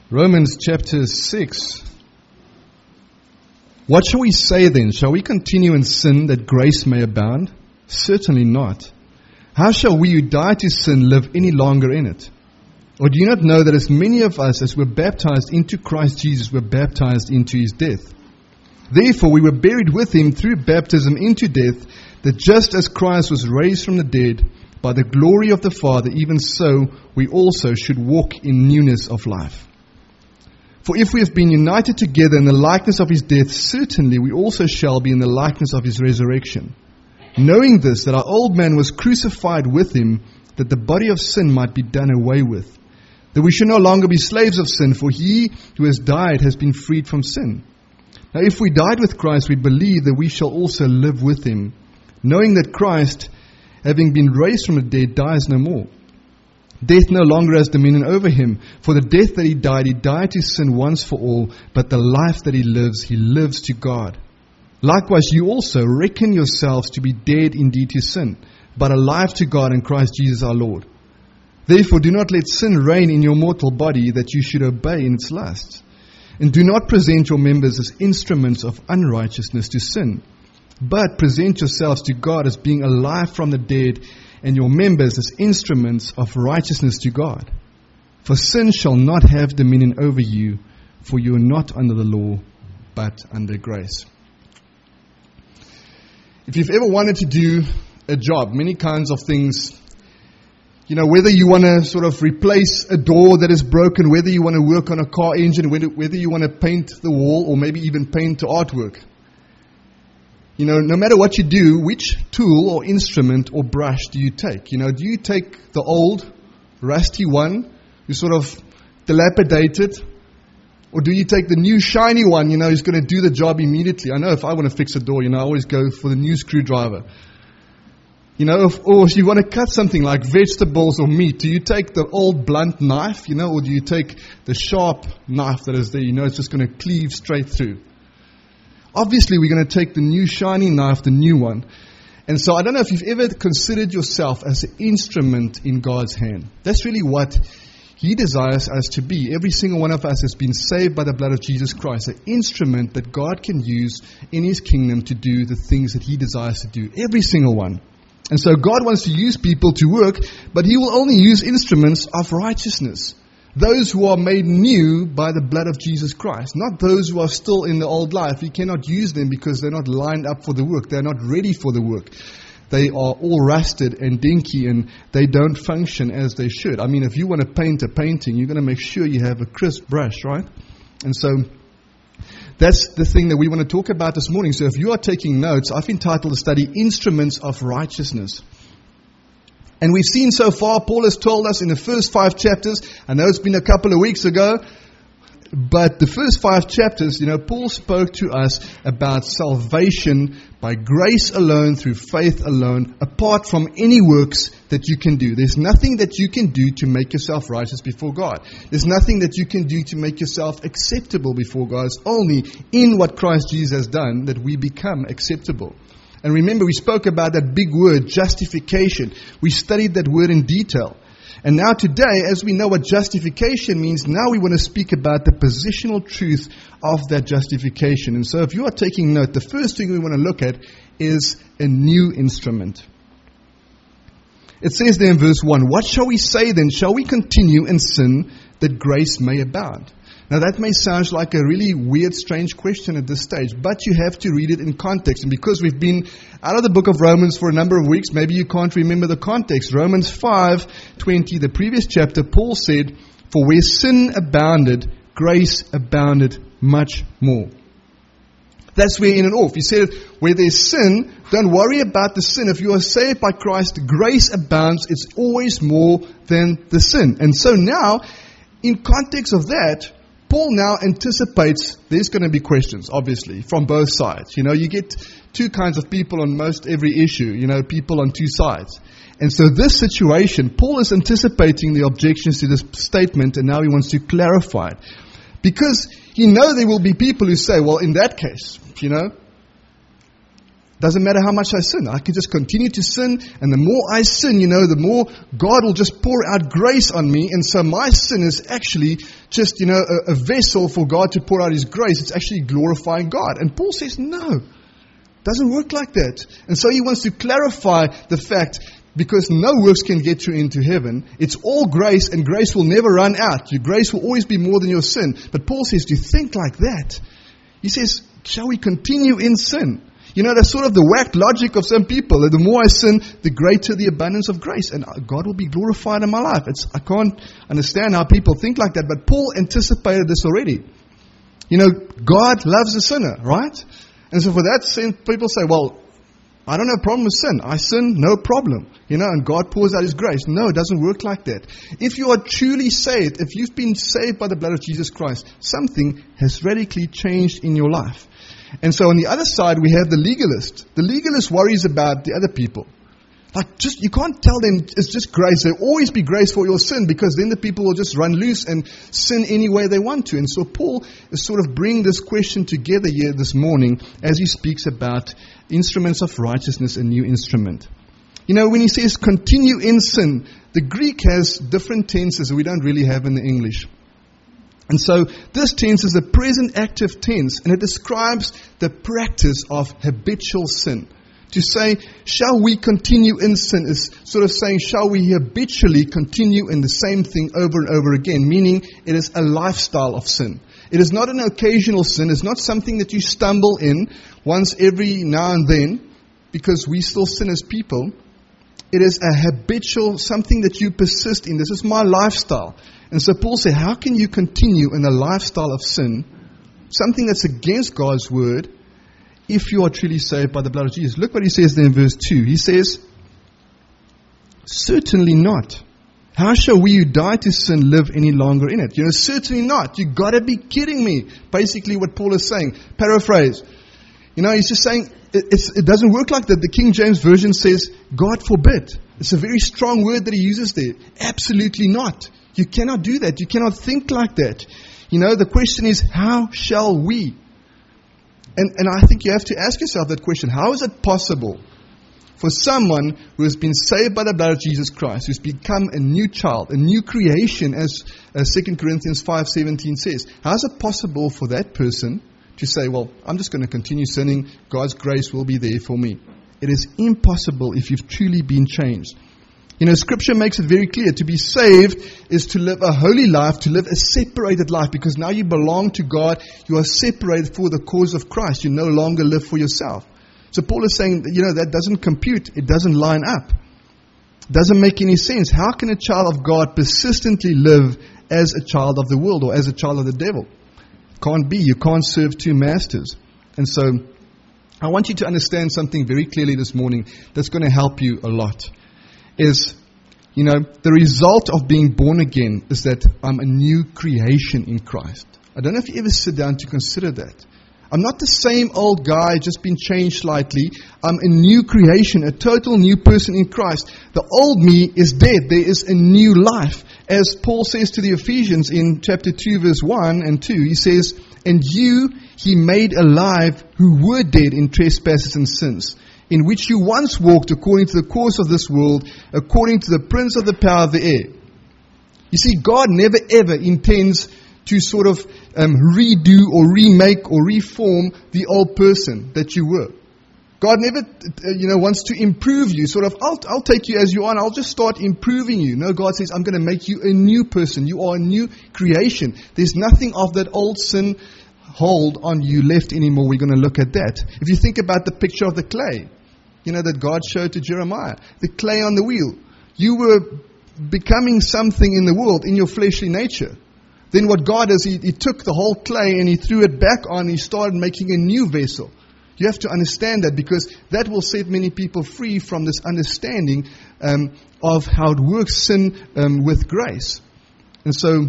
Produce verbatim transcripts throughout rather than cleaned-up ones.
Romans chapter six. What shall we say then? Shall we continue in sin that grace may abound? Certainly not. How shall we who died to sin live any longer in it? Or do you not know that as many of us as were baptized into Christ Jesus were baptized into his death? Therefore we were buried with him through baptism into death, that just as Christ was raised from the dead by the glory of the Father, even so we also should walk in newness of life. For if we have been united together in the likeness of his death, certainly we also shall be in the likeness of his resurrection. Knowing this, that our old man was crucified with him, that the body of sin might be done away with, that we should no longer be slaves of sin, for he who has died has been freed from sin. Now if we died with Christ, we believe that we shall also live with him, knowing that Christ, having been raised from the dead, dies no more. Death no longer has dominion over him. For the death that he died, he died to sin once for all, but the life that he lives, he lives to God. Likewise, you also reckon yourselves to be dead indeed to sin, but alive to God in Christ Jesus our Lord. Therefore, do not let sin reign in your mortal body, that you should obey in its lusts. And do not present your members as instruments of unrighteousness to sin, but present yourselves to God as being alive from the dead, and your members as instruments of righteousness to God. For sin shall not have dominion over you, for you are not under the law, but under grace. If you've ever wanted to do a job, many kinds of things, you know, whether you want to sort of replace a door that is broken, whether you want to work on a car engine, whether, whether you want to paint the wall, or maybe even paint the artwork. You know, no matter what you do, which tool or instrument or brush do you take? You know, do you take the old, rusty one, who's sort of dilapidated? Or do you take the new, shiny one, you know, who's going to do the job immediately? I know if I want to fix a door, you know, I always go for the new screwdriver. You know, if, or if you want to cut something like vegetables or meat, do you take the old blunt knife, you know, or do you take the sharp knife that is there, you know, it's just going to cleave straight through? Obviously, we're going to take the new shiny knife, the new one. And so I don't know if you've ever considered yourself as an instrument in God's hand. That's really what he desires us to be. Every single one of us has been saved by the blood of Jesus Christ, an instrument that God can use in his kingdom to do the things that he desires to do. Every single one. And so God wants to use people to work, but he will only use instruments of righteousness. Those who are made new by the blood of Jesus Christ. Not those who are still in the old life. He cannot use them because they're not lined up for the work. They're not ready for the work. They are all rusted and dinky and they don't function as they should. I mean, if you want to paint a painting, you're going to make sure you have a crisp brush, right? And so that's the thing that we want to talk about this morning. So if you are taking notes, I've entitled the study, Instruments of Righteousness. And we've seen so far, Paul has told us in the first five chapters, I know it's been a couple of weeks ago, but the first five chapters, you know, Paul spoke to us about salvation by grace alone, through faith alone, apart from any works that you can do. There's nothing that you can do to make yourself righteous before God. There's nothing that you can do to make yourself acceptable before God. It's only in what Christ Jesus has done that we become acceptable. And remember, we spoke about that big word, justification. We studied that word in detail. And now today, as we know what justification means, now we want to speak about the positional truth of that justification. And so if you are taking note, the first thing we want to look at is a new instrument. It says there in verse one, what shall we say then? Shall we continue in sin that grace may abound? Now that may sound like a really weird, strange question at this stage, but you have to read it in context. And because we've been out of the book of Romans for a number of weeks, maybe you can't remember the context. Romans five twenty, the previous chapter, Paul said, for where sin abounded, grace abounded much more. That's where in and off. He said, where there's sin, don't worry about the sin. If you are saved by Christ, grace abounds. It's always more than the sin. And so now, in context of that, Paul now anticipates there's going to be questions, obviously, from both sides. You know, you get two kinds of people on most every issue, you know, people on two sides. And so this situation, Paul is anticipating the objections to this statement, and now he wants to clarify it. Because he knows there will be people who say, well, in that case, you know, Doesn't matter how much I sin. I can just continue to sin. And the more I sin, you know, the more God will just pour out grace on me. And so my sin is actually just, you know, a, a vessel for God to pour out His grace. It's actually glorifying God. And Paul says, no, doesn't work like that. And so he wants to clarify the fact, because no works can get you into heaven. It's all grace, and grace will never run out. Your grace will always be more than your sin. But Paul says, do you think like that? He says, shall we continue in sin? You know, that's sort of the whacked logic of some people. That the more I sin, the greater the abundance of grace. And God will be glorified in my life. It's, I can't understand how people think like that. But Paul anticipated this already. You know, God loves a sinner, right? And so for that sense, people say, well, I don't have a problem with sin. I sin, no problem. You know, and God pours out His grace. No, it doesn't work like that. If you are truly saved, if you've been saved by the blood of Jesus Christ, something has radically changed in your life. And so on the other side, we have the legalist. The legalist worries about the other people. Like, just you can't tell them it's just grace. There'll always be grace for your sin, because then the people will just run loose and sin any way they want to. And so Paul is sort of bringing this question together here this morning as he speaks about instruments of righteousness, a new instrument. You know, when he says continue in sin, the Greek has different tenses that we don't really have in the English. And so this tense is a present active tense, and it describes the practice of habitual sin. To say, shall we continue in sin, is sort of saying, shall we habitually continue in the same thing over and over again, meaning it is a lifestyle of sin. It is not an occasional sin. It's not something that you stumble in once every now and then, because we still sin as people. It is a habitual, something that you persist in. This is my lifestyle. And so Paul said, how can you continue in a lifestyle of sin, something that's against God's word, if you are truly saved by the blood of Jesus? Look what he says there in verse two. He says, certainly not. How shall we who die to sin live any longer in it? You know, certainly not. You got to be kidding me. Basically what Paul is saying. Paraphrase. You know, he's just saying, it, it's, it doesn't work like that. The King James Version says, God forbid. It's a very strong word that he uses there. Absolutely not. You cannot do that. You cannot think like that. You know, the question is, how shall we? And, and I think you have to ask yourself that question. How is it possible for someone who has been saved by the blood of Jesus Christ, who's become a new child, a new creation, as uh, Second Corinthians five seventeen says, how is it possible for that person to say, well, I'm just going to continue sinning, God's grace will be there for me? It is impossible if you've truly been changed. You know, Scripture makes it very clear. To be saved is to live a holy life, to live a separated life, because now you belong to God. You are separated for the cause of Christ. You no longer live for yourself. So Paul is saying, you know, that doesn't compute. It doesn't line up. It doesn't make any sense. How can a child of God persistently live as a child of the world or as a child of the devil? Can't be. You can't serve two masters. And so I want you to understand something very clearly this morning that's going to help you a lot. Is, you know, the result of being born again is that I'm a new creation in Christ. I don't know if you ever sit down to consider that. I'm not the same old guy, just been changed slightly. I'm a new creation, a total new person in Christ. The old me is dead. There is a new life. As Paul says to the Ephesians in chapter two, verse one and two, he says, and you he made alive who were dead in trespasses and sins, in which you once walked according to the course of this world, according to the prince of the power of the air. You see, God never ever intends to sort of um, redo or remake or reform the old person that you were. God never, uh, you know, wants to improve you. Sort of, I'll, I'll take you as you are and I'll just start improving you. No, God says, I'm going to make you a new person. You are a new creation. There's nothing of that old sin hold on you left anymore. We're going to look at that. If you think about the picture of the clay, you know, that God showed to Jeremiah, the clay on the wheel. You were becoming something in the world, in your fleshly nature. Then what God does, he, he took the whole clay and he threw it back on, and he started making a new vessel. You have to understand that, because that will set many people free from this understanding um, of how it works, sin um, with grace. And so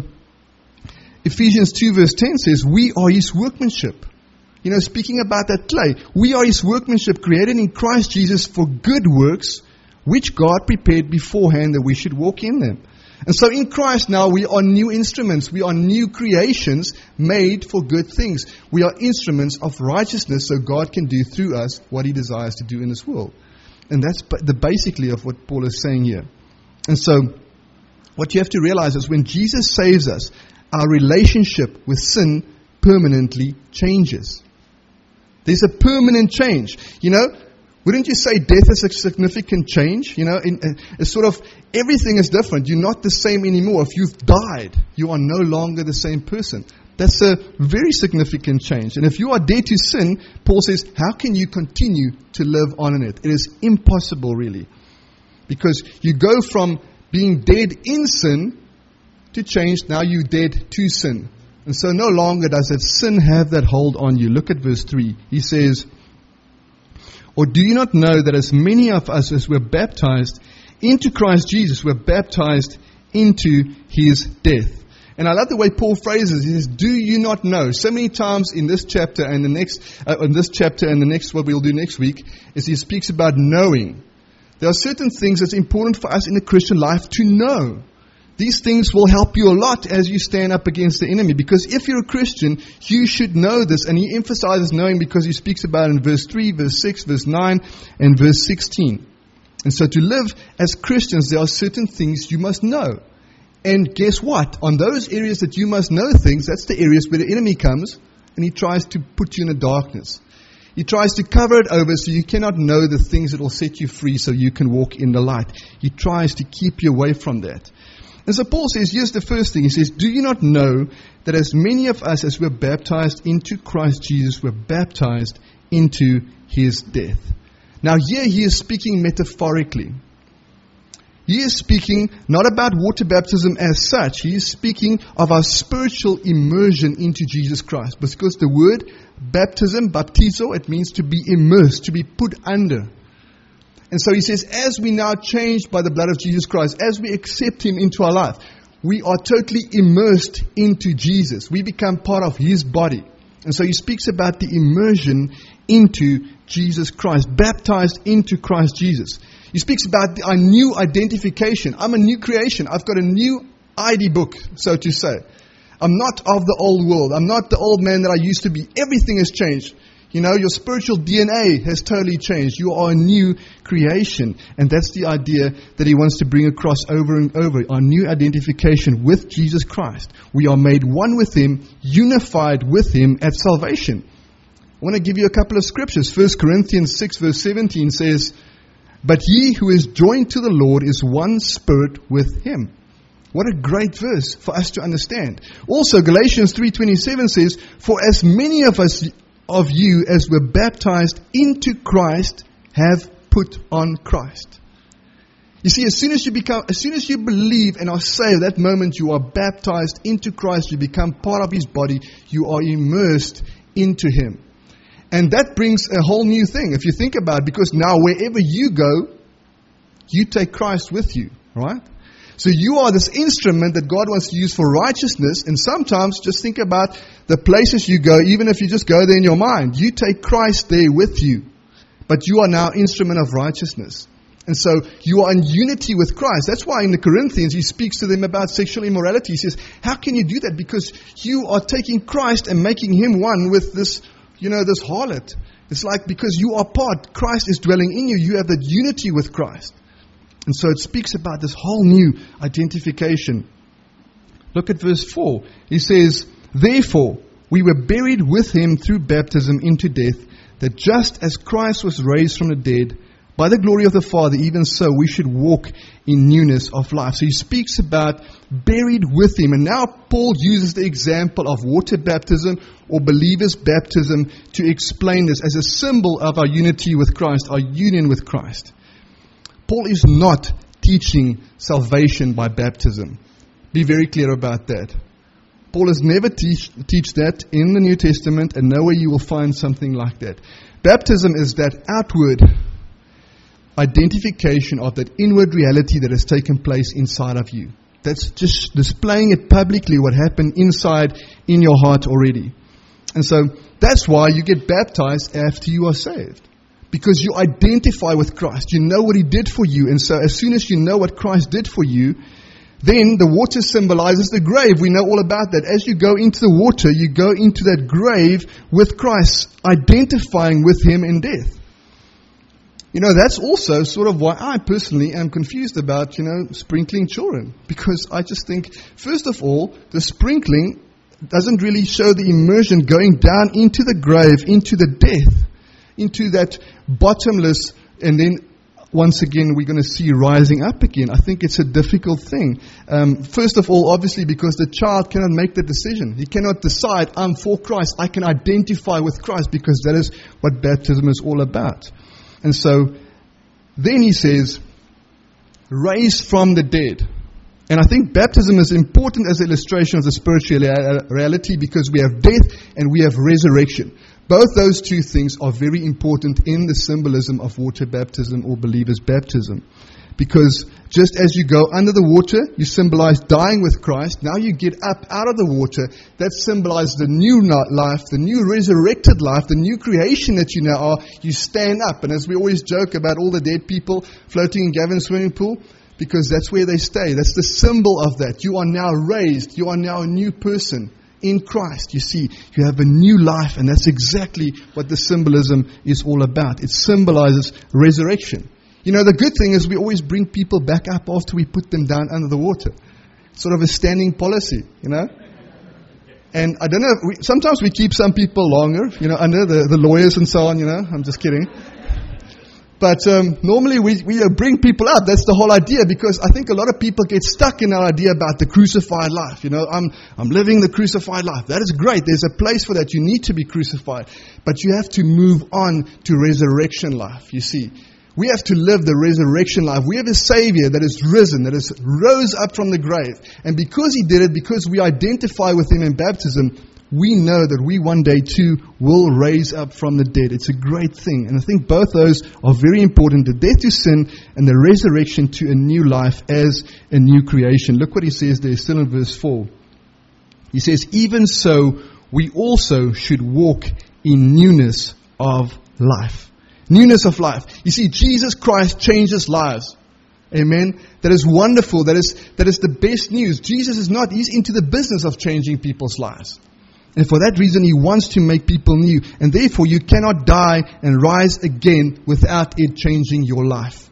Ephesians two verse ten says, we are His workmanship. You know, speaking about that clay, we are His workmanship, created in Christ Jesus for good works, which God prepared beforehand that we should walk in them. And so in Christ now we are new instruments. We are new creations made for good things. We are instruments of righteousness so God can do through us what He desires to do in this world. And that's the basically of what Paul is saying here. And so what you have to realize is when Jesus saves us, our relationship with sin permanently changes. There's a permanent change. You know, wouldn't you say death is a significant change? You know, in, in, it's sort of everything is different. You're not the same anymore. If you've died, you are no longer the same person. That's a very significant change. And if you are dead to sin, Paul says, how can you continue to live on in it? It is impossible, really. Because you go from being dead in sin to change, now you're dead to sin. And so no longer does that sin have that hold on you. Look at verse three. He says, or do you not know that as many of us as were baptized into Christ Jesus were baptized into His death? And I love the way Paul phrases it. He says, do you not know? So many times in this chapter and the next, uh, in this chapter and the next, what we'll do next week, is he speaks about knowing. There are certain things that's important for us in the Christian life to know. These things will help you a lot as you stand up against the enemy. Because if you're a Christian, you should know this. And he emphasizes knowing because he speaks about it in verse three, verse six, verse nine, and verse sixteen. And so to live as Christians, there are certain things you must know. And guess what? On those areas that you must know things, that's the areas where the enemy comes and he tries to put you in the darkness. He tries to cover it over so you cannot know the things that will set you free so you can walk in the light. He tries to keep you away from that. And so Paul says, here's the first thing. He says, do you not know that as many of us as were baptized into Christ Jesus were baptized into His death? Now here he is speaking metaphorically. He is speaking not about water baptism as such. He is speaking of our spiritual immersion into Jesus Christ. Because the word baptism, baptizo, it means to be immersed, to be put under. And so he says, as we now changed by the blood of Jesus Christ, as we accept Him into our life, we are totally immersed into Jesus. We become part of His body. And so he speaks about the immersion into Jesus Christ, baptized into Christ Jesus. He speaks about the, our new identification. I'm a new creation. I've got a new I D book, so to say. I'm not of the old world. I'm not the old man that I used to be. Everything has changed. You know, your spiritual D N A has totally changed. You are a new creation. And that's the idea that he wants to bring across over and over. Our new identification with Jesus Christ. We are made one with Him, unified with Him at salvation. I want to give you a couple of scriptures. First Corinthians six verse seventeen says, but ye who is joined to the Lord is one spirit with Him. What a great verse for us to understand. Also, Galatians three twenty-seven says, for as many of us of you as were baptized into Christ have put on Christ. You see, as soon as you become, as soon as you believe and are saved, that moment you are baptized into Christ, you become part of His body, you are immersed into Him. And that brings a whole new thing, if you think about it, because now wherever you go, you take Christ with you, right? So you are this instrument that God wants to use for righteousness, and sometimes just think about the places you go, even if you just go there in your mind. You take Christ there with you, but you are now instrument of righteousness. And so you are in unity with Christ. That's why in the Corinthians he speaks to them about sexual immorality. He says, how can you do that? Because you are taking Christ and making Him one with this, you know, this harlot. It's like because you are part, Christ is dwelling in you. You have that unity with Christ. And so it speaks about this whole new identification. Look at verse four. He says, therefore, we were buried with Him through baptism into death, that just as Christ was raised from the dead by the glory of the Father, even so we should walk in newness of life. So he speaks about buried with Him. And now Paul uses the example of water baptism or believer's baptism to explain this as a symbol of our unity with Christ, our union with Christ. Paul is not teaching salvation by baptism. Be very clear about that. Paul has never teach, teach that in the New Testament, and nowhere you will find something like that. Baptism is that outward identification of that inward reality that has taken place inside of you. That's just displaying it publicly, what happened inside in your heart already. And so that's why you get baptized after you are saved. Because you identify with Christ. You know what He did for you. And so as soon as you know what Christ did for you, Then the water symbolizes the grave. We know all about that. As you go into the water, you go into that grave with Christ, identifying with Him in death. You know, that's also sort of why I personally am confused about, you know, sprinkling children. Because I just think, first of all, the sprinkling doesn't really show the immersion going down into the grave, into the death, into that bottomless, and then once again we're going to see rising up again. I think it's a difficult thing. Um, first of all, obviously, because the child cannot make the decision. He cannot decide, I'm for Christ. I can identify with Christ, because that is what baptism is all about. And so, then he says, raised from the dead. And I think baptism is important as an illustration of the spiritual reality, because we have death and we have resurrection. Both those two things are very important in the symbolism of water baptism or believer's baptism. Because just as you go under the water, you symbolize dying with Christ. Now you get up out of the water. That symbolizes the new life, the new resurrected life, the new creation that you now are. You stand up. And as we always joke about all the dead people floating in Gavin's swimming pool, because that's where they stay. That's the symbol of that. You are now raised. You are now a new person in Christ. You see, you have a new life, and that's exactly what the symbolism is all about. It symbolizes resurrection. You know, the good thing is we always bring people back up after we put them down under the water. Sort of a standing policy, you know. And I don't know, we, sometimes we keep some people longer, you know, under the, the lawyers and so on, you know. I'm just kidding. But um, normally we, we bring people up. That's the whole idea, because I think a lot of people get stuck in our idea about the crucified life. You know, I'm I'm living the crucified life. That is great. There's a place for that. You need to be crucified. But you have to move on to resurrection life, you see. We have to live the resurrection life. We have a Savior that is risen, that is rose up from the grave. And because He did it, because we identify with Him in baptism, we know that we one day too will raise up from the dead. It's a great thing. And I think both those are very important. The death to sin and the resurrection to a new life as a new creation. Look what he says there, still in verse four. He says, even so, we also should walk in newness of life. Newness of life. You see, Jesus Christ changes lives. Amen. That is wonderful. That is, that is the best news. Jesus is not, He's into the business of changing people's lives. And for that reason, He wants to make people new. And therefore, you cannot die and rise again without it changing your life.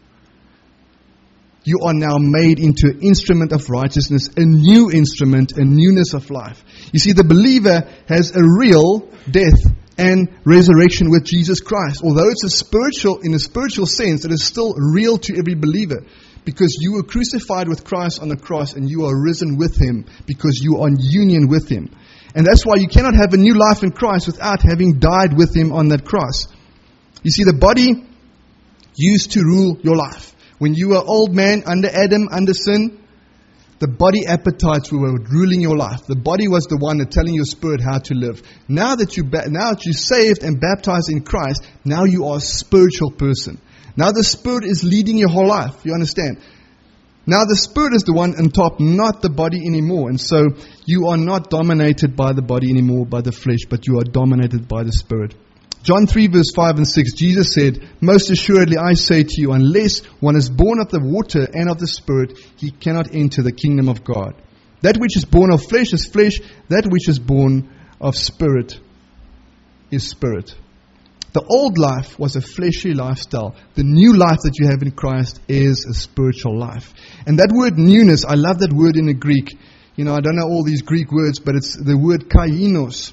You are now made into an instrument of righteousness, a new instrument, a newness of life. You see, the believer has a real death and resurrection with Jesus Christ. Although it's a spiritual, in a spiritual sense, it is still real to every believer. Because you were crucified with Christ on the cross and you are risen with Him because you are in union with Him. And that's why you cannot have a new life in Christ without having died with Him on that cross. You see, the body used to rule your life. When you were old man under Adam, under sin, the body appetites were ruling your life. The body was the one that telling your spirit how to live. Now that you ba- now that you're saved and baptized in Christ, now you are a spiritual person. Now the Spirit is leading your whole life. You understand? Now the Spirit is the one on top, not the body anymore. And so you are not dominated by the body anymore, by the flesh, but you are dominated by the Spirit. John three verse five and six, Jesus said, most assuredly I say to you, unless one is born of the water and of the Spirit, he cannot enter the kingdom of God. That which is born of flesh is flesh, that which is born of Spirit is spirit. The old life was a fleshly lifestyle. The new life that you have in Christ is a spiritual life. And that word newness, I love that word in the Greek. You know, I don't know all these Greek words, but it's the word kainos.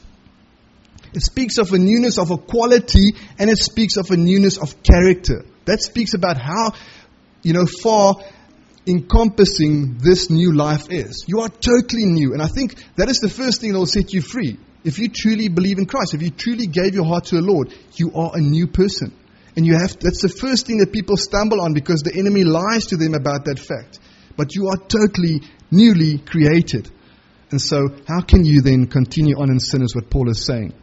It speaks of a newness of a quality, and it speaks of a newness of character. That speaks about how, you know, far encompassing this new life is. You are totally new. And I think that is the first thing that will set you free. If you truly believe in Christ, if you truly gave your heart to the Lord, you are a new person. And you have, that's the first thing that people stumble on because the enemy lies to them about that fact. But you are totally newly created. And so how can you then continue on in sin is what Paul is saying.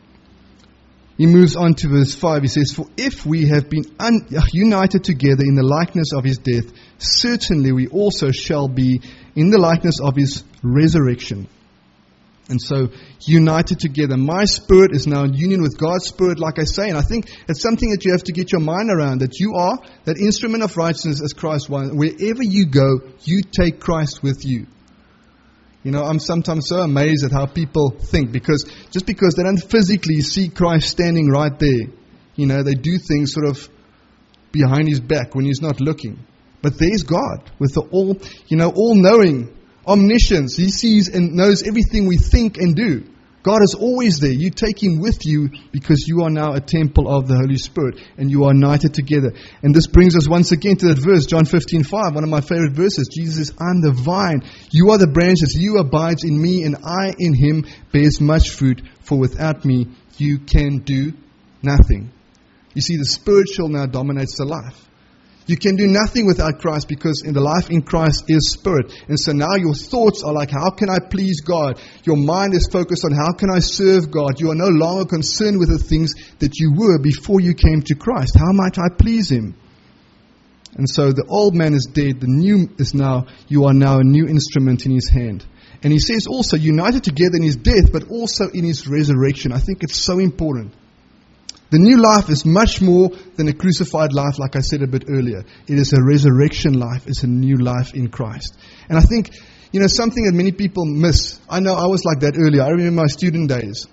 He moves on to verse five. He says, for if we have been un- united together in the likeness of his death, certainly we also shall be in the likeness of his resurrection. And so, united together. My spirit is now in union with God's spirit, like I say. And I think it's something that you have to get your mind around, that you are that instrument of righteousness as Christ was. Wherever you go, you take Christ with you. You know, I'm sometimes so amazed at how people think, because just because they don't physically see Christ standing right there, you know, they do things sort of behind his back when he's not looking. But there's God with the all, you know, all-knowing omniscience. He sees and knows everything we think and do. God is always there. You take him with you because you are now a temple of the Holy Spirit and you are united together. And this brings us once again to that verse, John fifteen five, one of my favorite verses. Jesus says, I'm the vine, you are the branches, you abides in me and I in him bears much fruit, for without me you can do nothing. You see, the spiritual now dominates the life. You can do nothing without Christ, because in the life in Christ is spirit. And so now your thoughts are like, how can I please God? Your mind is focused on how can I serve God? You are no longer concerned with the things that you were before you came to Christ. How might I please him? And so the old man is dead. The new is now, you are now a new instrument in his hand. And he says also, united together in his death, but also in his resurrection. I think it's so important. The new life is much more than a crucified life, like I said a bit earlier. It is a resurrection life. It's a new life in Christ. And I think, you know, something that many people miss. I know I was like that earlier. I remember my student days.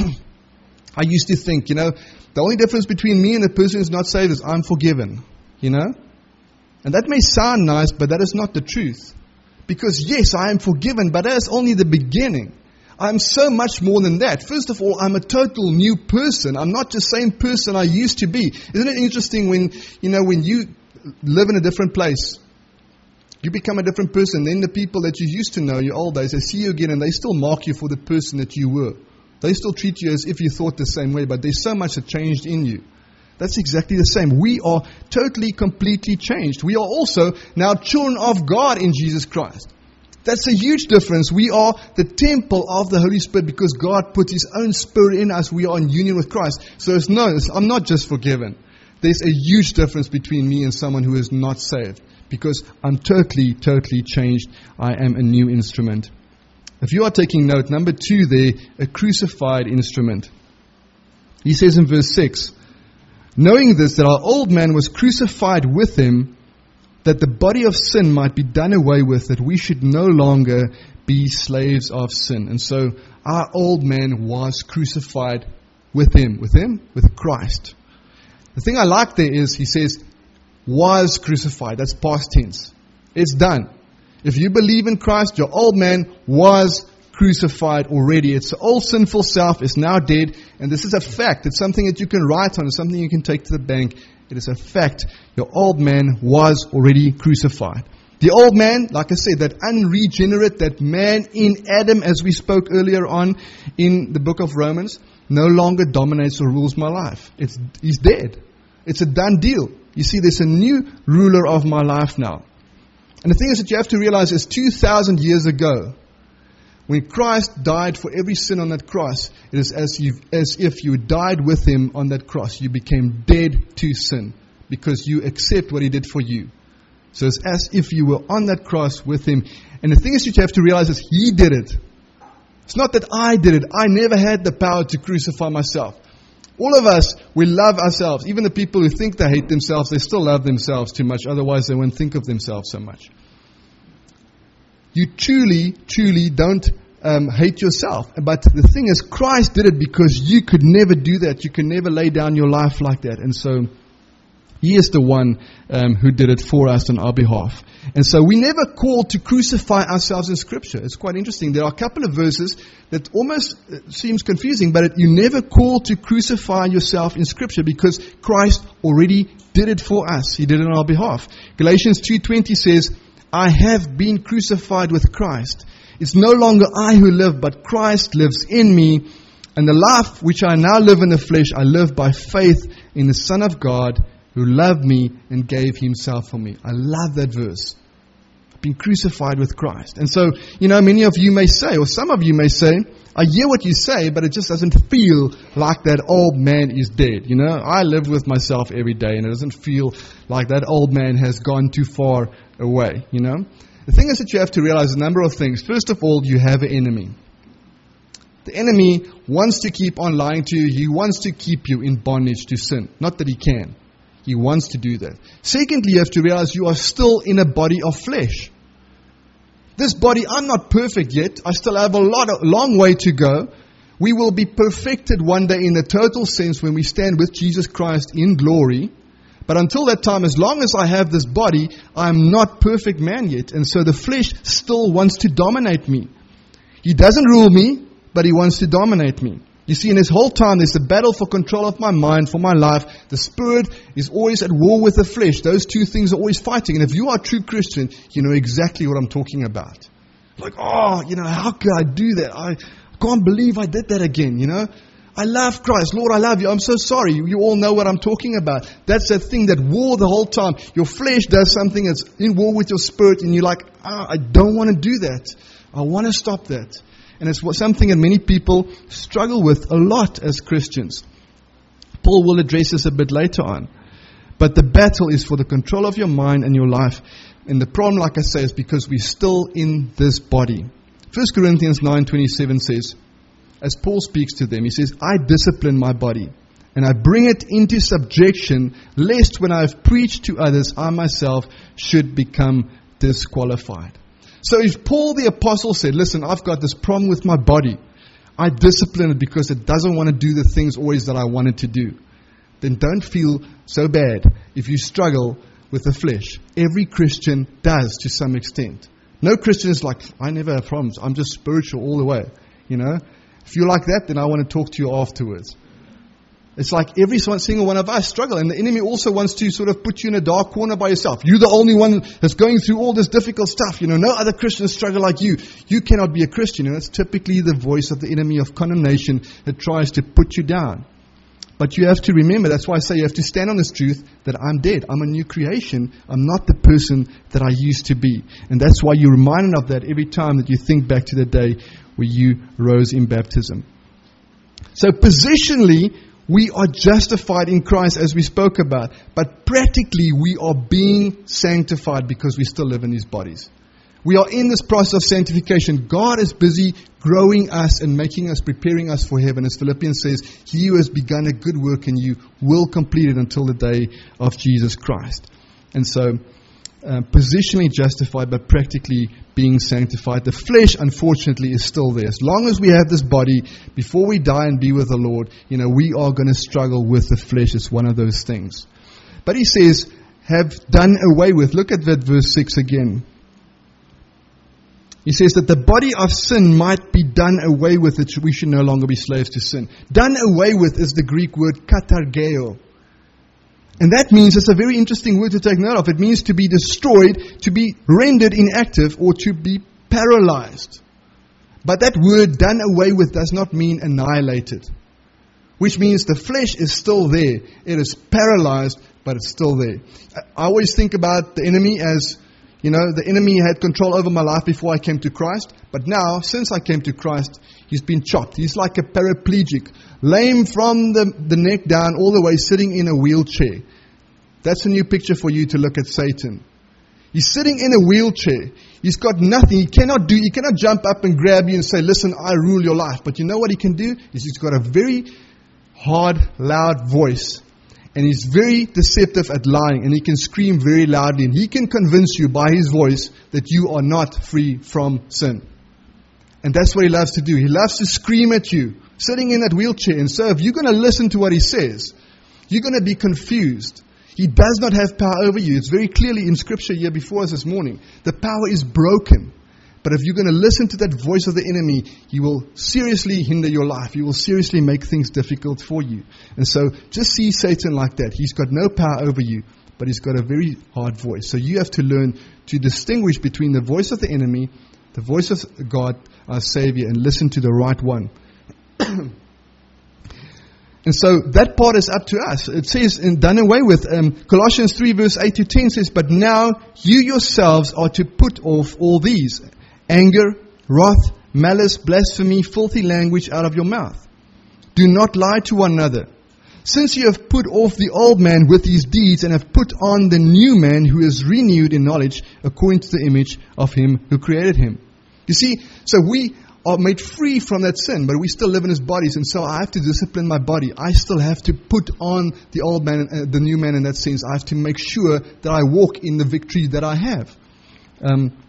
I used to think, you know, the only difference between me and the person who's not saved is I'm forgiven, you know. And that may sound nice, but that is not the truth. Because yes, I am forgiven, but that is only the beginning. I'm so much more than that. First of all, I'm a total new person. I'm not the same person I used to be. Isn't it interesting when, you know, when you live in a different place, you become a different person. Then the people that you used to know, your old days, they see you again and they still mark you for the person that you were. They still treat you as if you thought the same way, but there's so much that changed in you. That's exactly the same. We are totally, completely changed. We are also now children of God in Jesus Christ. That's a huge difference. We are the temple of the Holy Spirit because God put his own Spirit in us. We are in union with Christ. So it's no, it's, I'm not just forgiven. There's a huge difference between me and someone who is not saved, because I'm totally, totally changed. I am a new instrument. If you are taking note, number two there, a crucified instrument. He says in verse six, knowing this, that our old man was crucified with him, that the body of sin might be done away with, that we should no longer be slaves of sin. And so our old man was crucified with him. With him? With Christ. The thing I like there is he says, was crucified. That's past tense. It's done. If you believe in Christ, your old man was crucified already. It's the old sinful self is now dead. And this is a fact. It's something that you can write on. It's something you can take to the bank. It is a fact. Your old man was already crucified. The old man, like I said, that unregenerate, that man in Adam, as we spoke earlier on in the book of Romans, no longer dominates or rules my life. It's, he's dead. It's a done deal. You see, there's a new ruler of my life now. And the thing is that you have to realize is two thousand years ago, when Christ died for every sin on that cross, it is as, you, as if you died with him on that cross. You became dead to sin because you accept what he did for you. So it's as if you were on that cross with him. And the thing is that you have to realize is he did it. It's not that I did it. I never had the power to crucify myself. All of us, we love ourselves. Even the people who think they hate themselves, they still love themselves too much. Otherwise, they won't think of themselves so much. You truly, truly don't um, hate yourself. But the thing is, Christ did it because you could never do that. You can never lay down your life like that. And so, he is the one um, who did it for us on our behalf. And so, we never called to crucify ourselves in Scripture. It's quite interesting. There are a couple of verses that almost seems confusing, but it, you never call to crucify yourself in Scripture because Christ already did it for us. He did it on our behalf. Galatians two twenty says, I have been crucified with Christ. It's no longer I who live, but Christ lives in me. And the life which I now live in the flesh, I live by faith in the Son of God who loved me and gave himself for me. I love that verse. I've been crucified with Christ. And so, you know, many of you may say, or some of you may say, I hear what you say, but it just doesn't feel like that old man is dead. You know, I live with myself every day and it doesn't feel like that old man has gone too far away, you know. The thing is that you have to realize a number of things. First of all, you have an enemy. The enemy wants to keep on lying to you. He wants to keep you in bondage to sin. Not that he can. He wants to do that. Secondly, you have to realize you are still in a body of flesh. This body, I'm not perfect yet. I still have a lot, a long way to go. We will be perfected one day in the total sense when we stand with Jesus Christ in glory. But until that time, as long as I have this body, I'm not perfect man yet. And so the flesh still wants to dominate me. He doesn't rule me, but he wants to dominate me. You see, in this whole time, there's a battle for control of my mind, for my life. The spirit is always at war with the flesh. Those two things are always fighting. And if you are a true Christian, you know exactly what I'm talking about. Like, oh, you know, how could I do that? I can't believe I did that again, you know. I love Christ. Lord, I love you. I'm so sorry. You all know what I'm talking about. That's that thing, that war the whole time. Your flesh does something that's in war with your spirit, and you're like, ah, I don't want to do that. I want to stop that. And it's something that many people struggle with a lot as Christians. Paul will address this a bit later on. But the battle is for the control of your mind and your life. And the problem, like I say, is because we're still in this body. First Corinthians nine twenty-seven says, as Paul speaks to them, he says, I discipline my body, and I bring it into subjection, lest when I have preached to others, I myself should become disqualified. So if Paul the apostle said, listen, I've got this problem with my body, I discipline it because it doesn't want to do the things always that I want it to do, then don't feel so bad if you struggle with the flesh. Every Christian does to some extent. No Christian is like, I never have problems, I'm just spiritual all the way. You know, if you're like that, then I want to talk to you afterwards. It's like every single one of us struggle, and the enemy also wants to sort of put you in a dark corner by yourself. You're the only one that's going through all this difficult stuff. You know, no other Christians struggle like you. You cannot be a Christian. And it's typically the voice of the enemy of condemnation that tries to put you down. But you have to remember, that's why I say you have to stand on this truth that I'm dead. I'm a new creation. I'm not the person that I used to be. And that's why you're reminded of that every time that you think back to the day where you rose in baptism. So positionally, we are justified in Christ as we spoke about. But practically, we are being sanctified because we still live in these bodies. We are in this process of sanctification. God is busy growing us and making us, preparing us for heaven. As Philippians says, He who has begun a good work in you will complete it until the day of Jesus Christ. And so, uh, positionally justified, but practically being sanctified. The flesh, unfortunately, is still there. As long as we have this body, before we die and be with the Lord, you know, we are going to struggle with the flesh. It's one of those things. But he says, have done away with. Look at that verse six again. He says that the body of sin might be done away with, that we should no longer be slaves to sin. Done away with is the Greek word katargeo. And that means, it's a very interesting word to take note of. It means to be destroyed, to be rendered inactive, or to be paralyzed. But that word done away with does not mean annihilated. Which means the flesh is still there. It is paralyzed, but it's still there. I always think about the enemy as, you know, the enemy had control over my life before I came to Christ. But now, since I came to Christ, he's been chopped. He's like a paraplegic, lame from the, the neck down all the way, sitting in a wheelchair. That's a new picture for you to look at Satan. He's sitting in a wheelchair. He's got nothing. He cannot do, he cannot jump up and grab you and say, listen, I rule your life. But you know what he can do? Is he's got a very hard, loud voice. And he's very deceptive at lying. And he can scream very loudly. And he can convince you by his voice that you are not free from sin. And that's what he loves to do. He loves to scream at you, sitting in that wheelchair. And so if you're going to listen to what he says, you're going to be confused. He does not have power over you. It's very clearly in Scripture here before us this morning. The power is broken. But if you're going to listen to that voice of the enemy, he will seriously hinder your life. He will seriously make things difficult for you. And so just see Satan like that. He's got no power over you, but he's got a very hard voice. So you have to learn to distinguish between the voice of the enemy, the voice of God, our Savior, and listen to the right one. And so that part is up to us. It says, and done away with, um, Colossians three verse eight to ten says, but now you yourselves are to put off all these: anger, wrath, malice, blasphemy, filthy language out of your mouth. Do not lie to one another, since you have put off the old man with his deeds and have put on the new man who is renewed in knowledge according to the image of him who created him. You see, so we are made free from that sin, but we still live in his bodies, and so I have to discipline my body. I still have to put on the old man, uh, the new man in that sense. I have to make sure that I walk in the victory that I have. Um,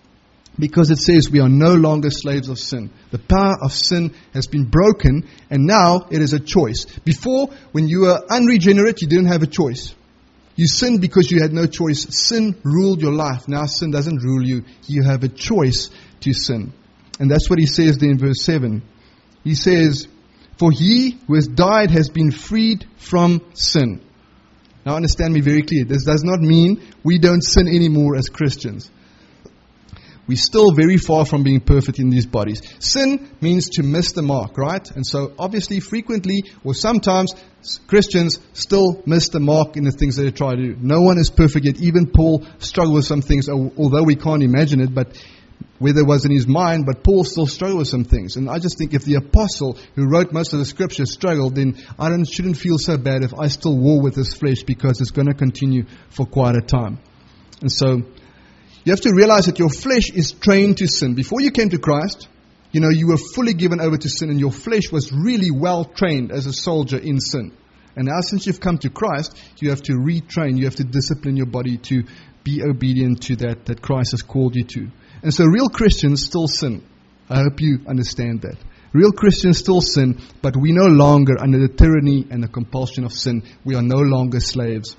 Because it says we are no longer slaves of sin. The power of sin has been broken, and now it is a choice. Before, when you were unregenerate, you didn't have a choice. You sinned because you had no choice. Sin ruled your life. Now sin doesn't rule you. You have a choice to sin. And that's what he says there in verse seven. He says, for he who has died has been freed from sin. Now understand me very clearly. This does not mean we don't sin anymore as Christians. We're still very far from being perfect in these bodies. Sin means to miss the mark, right? And so obviously frequently or sometimes Christians still miss the mark in the things that they try to do. No one is perfect yet. Even Paul struggled with some things, although we can't imagine it, but whether it was in his mind, but Paul still struggled with some things. And I just think if the apostle who wrote most of the scriptures struggled, then I don't, shouldn't feel so bad if I still war with this flesh, because it's going to continue for quite a time. And so you have to realize that your flesh is trained to sin. Before you came to Christ, you know, you were fully given over to sin, and your flesh was really well trained as a soldier in sin. And now since you've come to Christ, you have to retrain, you have to discipline your body to be obedient to that that Christ has called you to. And so real Christians still sin. I hope you understand that. Real Christians still sin, but we no longer under the tyranny and the compulsion of sin. We are no longer slaves.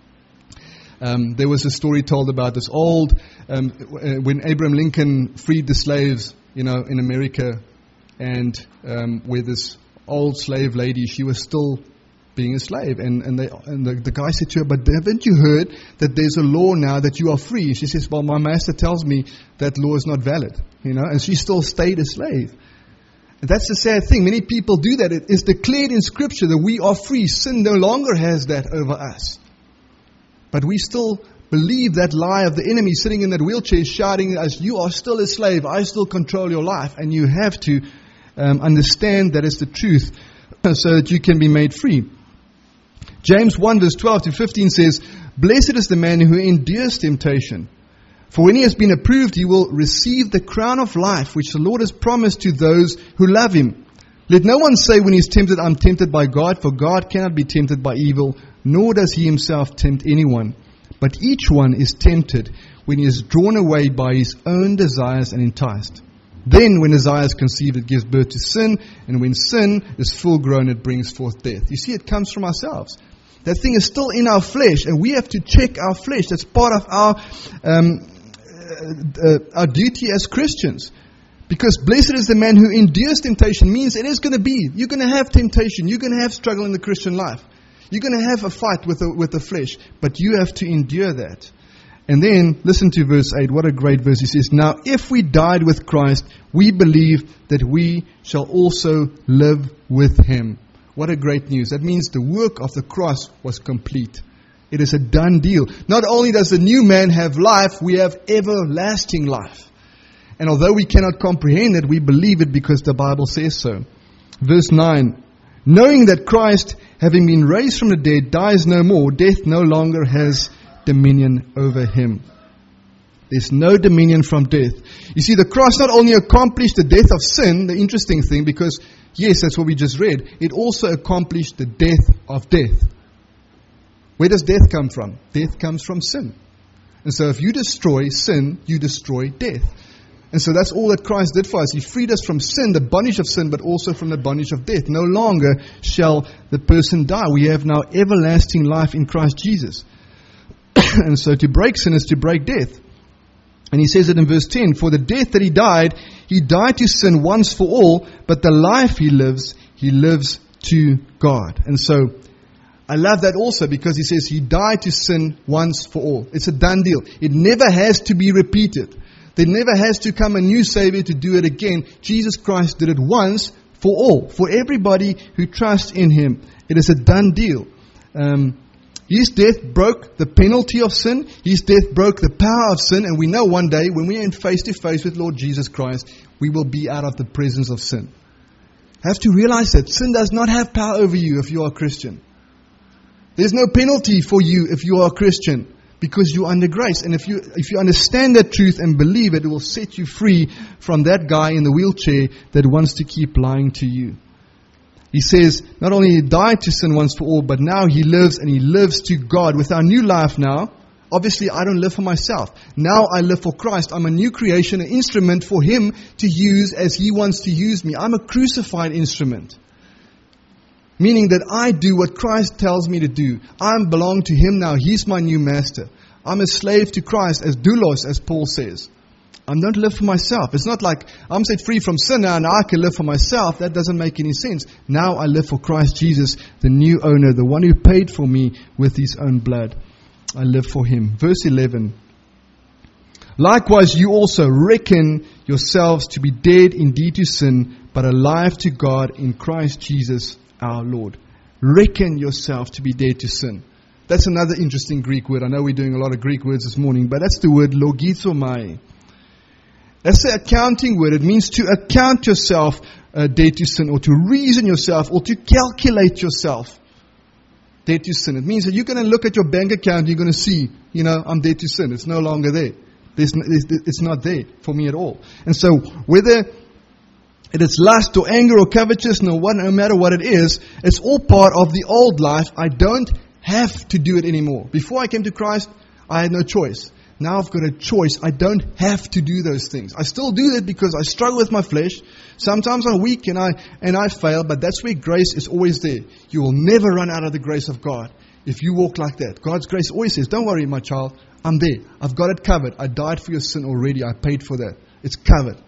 Um, there was a story told about this old, um, when Abraham Lincoln freed the slaves, you know, in America, and um, where this old slave lady, she was still being a slave, and and, they, and the, the guy said to her, but haven't you heard that there's a law now that you are free? She says, well, my master tells me that law is not valid, you know, and she still stayed a slave. And that's the sad thing. Many people do that. It is declared in Scripture that we are free. Sin no longer has that over us. But we still believe that lie of the enemy sitting in that wheelchair shouting at us, you are still a slave, I still control your life. And you have to um, understand that is the truth so that you can be made free. James one verse twelve to fifteen says, blessed is the man who endures temptation. For when he has been approved, he will receive the crown of life, which the Lord has promised to those who love him. Let no one say when he is tempted, I'm tempted by God, for God cannot be tempted by evil, nor does he himself tempt anyone. But each one is tempted when he is drawn away by his own desires and enticed. Then when desire is conceived, it gives birth to sin, and when sin is full grown, it brings forth death. You see, it comes from ourselves. That thing is still in our flesh, and we have to check our flesh. That's part of our um, uh, our duty as Christians. Because blessed is the man who endures temptation means it is going to be. You're going to have temptation. You're going to have struggle in the Christian life. You're going to have a fight with the, with the flesh. But you have to endure that. And then, listen to verse eight. What a great verse. He says, now if we died with Christ, we believe that we shall also live with him. What a great news. That means the work of the cross was complete. It is a done deal. Not only does the new man have life, we have everlasting life. And although we cannot comprehend it, we believe it because the Bible says so. Verse nine, knowing that Christ, having been raised from the dead, dies no more, death no longer has dominion over him. There's no dominion from death. You see, the cross not only accomplished the death of sin, the interesting thing, because yes, that's what we just read, it also accomplished the death of death. Where does death come from? Death comes from sin. And so if you destroy sin, you destroy death. And so that's all that Christ did for us. He freed us from sin, the bondage of sin, but also from the bondage of death. No longer shall the person die. We have now everlasting life in Christ Jesus. And so to break sin is to break death. And he says it in verse ten, for the death that he died, he died to sin once for all, but the life he lives, he lives to God. And so I love that also because he says he died to sin once for all. It's a done deal. It never has to be repeated. There never has to come a new Savior to do it again. Jesus Christ did it once for all, for everybody who trusts in him. It is a done deal. Um, his death broke the penalty of sin. His death broke the power of sin. And we know one day when we are in face to face with Lord Jesus Christ, we will be out of the presence of sin. Have to realize that sin does not have power over you if you are a Christian. There's no penalty for you if you are a Christian. Because you're under grace. And if you if you understand that truth and believe it, it will set you free from that guy in the wheelchair that wants to keep lying to you. He says, not only he died to sin once for all, but now he lives and he lives to God. With our new life now, Obviously, I don't live for myself. Now I live for Christ. I'm a new creation, an instrument for Him to use as He wants to use me. I'm a crucified instrument. Meaning that I do what Christ tells me to do. I belong to Him now. He's my new master. I'm a slave to Christ, as doulos, as Paul says. I don't live for myself. It's not like I'm set free from sin now and I can live for myself. That doesn't make any sense. Now I live for Christ Jesus, the new owner, the one who paid for me with His own blood. I live for Him. Verse eleven. Likewise, you also reckon yourselves to be dead indeed to sin, but alive to God in Christ Jesus our Lord. Reckon yourself to be dead to sin. That's another interesting Greek word. I know we're doing a lot of Greek words this morning, but that's the word logizomai. That's the accounting word. It means to account yourself uh, dead to sin, or to reason yourself, or to calculate yourself dead to sin. It means that you're going to look at your bank account, you're going to see, you know, I'm dead to sin. It's no longer there. There's, it's not there for me at all. And so whether it is lust or anger or covetousness, no, what, no matter what it is, it's all part of the old life. I don't have to do it anymore. Before I came to Christ, I had no choice. Now I've got a choice. I don't have to do those things. I still do that because I struggle with my flesh. Sometimes I'm weak and I and I fail, but that's where grace is always there. You will never run out of the grace of God if you walk like that. God's grace always says, don't worry, my child. I'm there. I've got it covered. I died for your sin already. I paid for that. It's covered.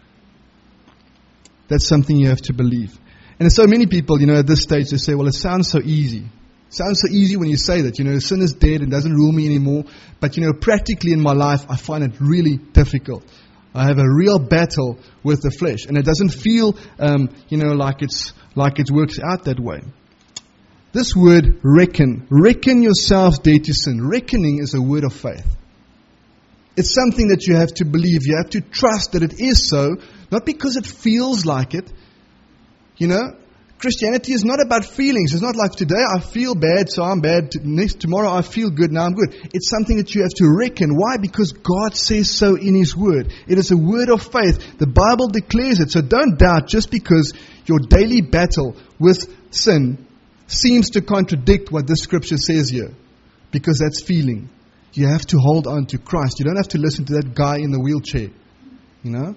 That's something you have to believe. And so many people, you know, at this stage, they say, well, it sounds so easy. It sounds so easy when you say that, you know, sin is dead and doesn't rule me anymore. But, you know, practically in my life, I find it really difficult. I have a real battle with the flesh. And it doesn't feel, um, you know, like it's like it works out that way. This word, reckon. Reckon yourselves dead to sin. Reckoning is a word of faith. It's something that you have to believe. You have to trust that it is so. Not because it feels like it. You know, Christianity is not about feelings. It's not like today I feel bad, so I'm bad. Next tomorrow I feel good, now I'm good. It's something that you have to reckon. Why? Because God says so in His Word. It is a word of faith. The Bible declares it. So don't doubt just because your daily battle with sin seems to contradict what this scripture says here. Because that's feeling. You have to hold on to Christ. You don't have to listen to that guy in the wheelchair. You know?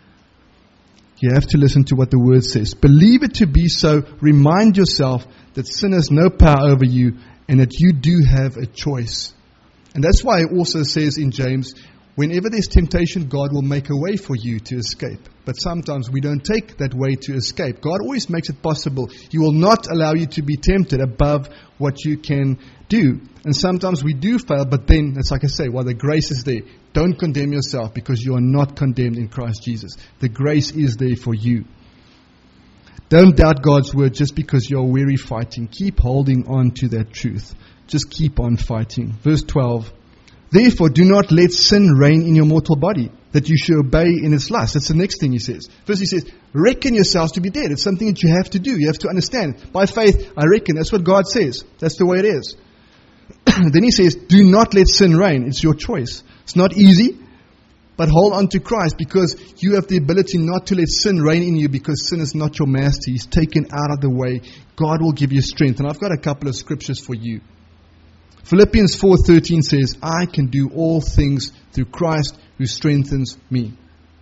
You have to listen to what the Word says. Believe it to be so. Remind yourself that sin has no power over you and that you do have a choice. And that's why it also says in James, whenever there's temptation, God will make a way for you to escape. But sometimes we don't take that way to escape. God always makes it possible. He will not allow you to be tempted above what you can do. And sometimes we do fail, but then, it's like I say, while the grace is there, don't condemn yourself because you are not condemned in Christ Jesus. The grace is there for you. Don't doubt God's word just because you're weary fighting. Keep holding on to that truth. Just keep on fighting. Verse twelve. Therefore, do not let sin reign in your mortal body, that you should obey in its lust. That's the next thing he says. First he says, reckon yourselves to be dead. It's something that you have to do. You have to understand. By faith, I reckon. That's what God says. That's the way it is. Then he says, do not let sin reign. It's your choice. It's not easy, but hold on to Christ because you have the ability not to let sin reign in you because sin is not your master. He's taken out of the way. God will give you strength. And I've got a couple of scriptures for you. Philippians four thirteen says, I can do all things through Christ who strengthens me.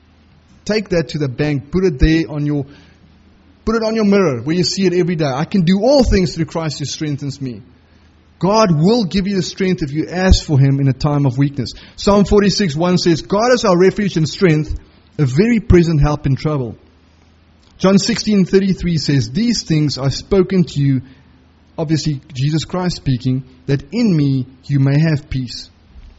Take that to the bank. Put it there on your, put it on your mirror where you see it every day. I can do all things through Christ who strengthens me. God will give you the strength if you ask for Him in a time of weakness. Psalm forty-six one says, God is our refuge and strength, a very present help in trouble. John sixteen thirty-three says, these things I've spoken to you, obviously Jesus Christ speaking, that in me you may have peace.